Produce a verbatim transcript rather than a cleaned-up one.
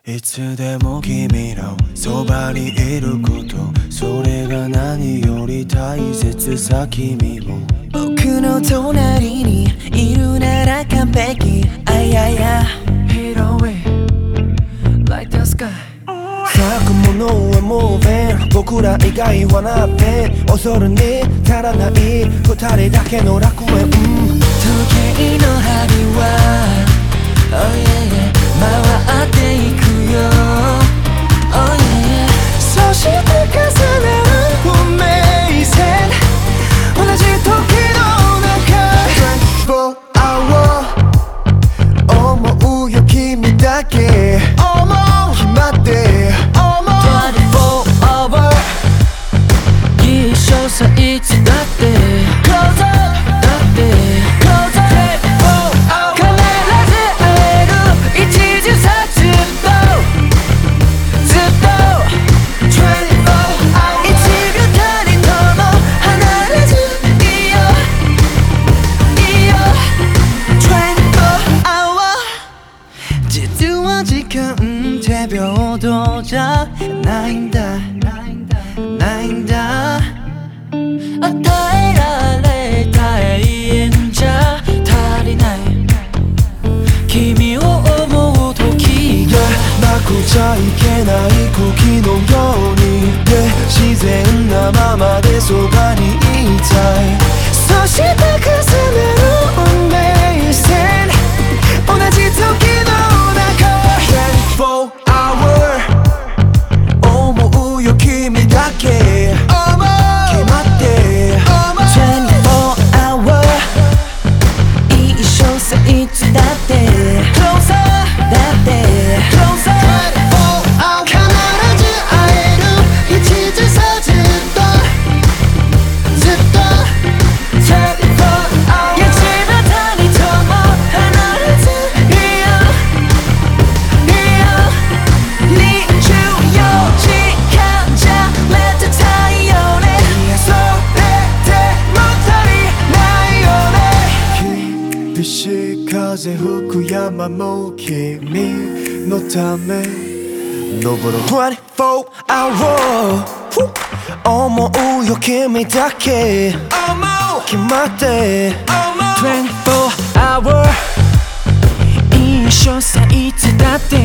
いつでも君のそばにいること、それが何より大切さ。君も僕の隣にいるなら完璧。あやや Hit away like the sky。 咲くものはもうフェン、僕ら以外はなって恐るに足らない二人だけの楽園。時計の針は Oh yeah yeah 回っていくよ Oh yeah yeah そして重なる運命線、同じ時の中 twenty-four hour 思うよ君だけ思う決まって思う twenty-four hour 一緒さいつだって Close up だって Close up手平等じゃないんだないんだ、与えられた永遠じゃ足りない君を思う時がなくちゃいけない茎のように、yeah、自然なままでそばにいたい。 そして重なる運命線、同じ時の中 twenty-four hour 思うよ君だけ思う決まって思う twenty-four hour 一緒さいつだって Closer だって Closer 必ず会える一途さずっとずっと twenty-four hour いつまたにとも離れずいよいよにじゅうよじかんじゃめでたいよね。 いやそれでも足りないよね。厳しい風吹く山も君のため登ろう twenty-four hour 思うよ君だけ思う決まって思う twenty-four hour 一緒さいつだって